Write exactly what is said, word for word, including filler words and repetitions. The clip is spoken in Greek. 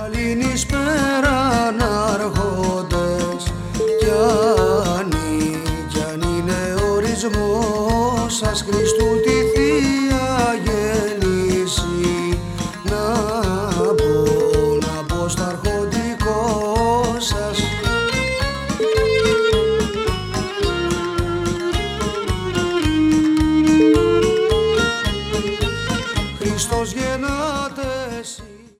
Καλήνης πέραν άρχοντες κι αν, κι αν είναι ορισμός σας Χριστού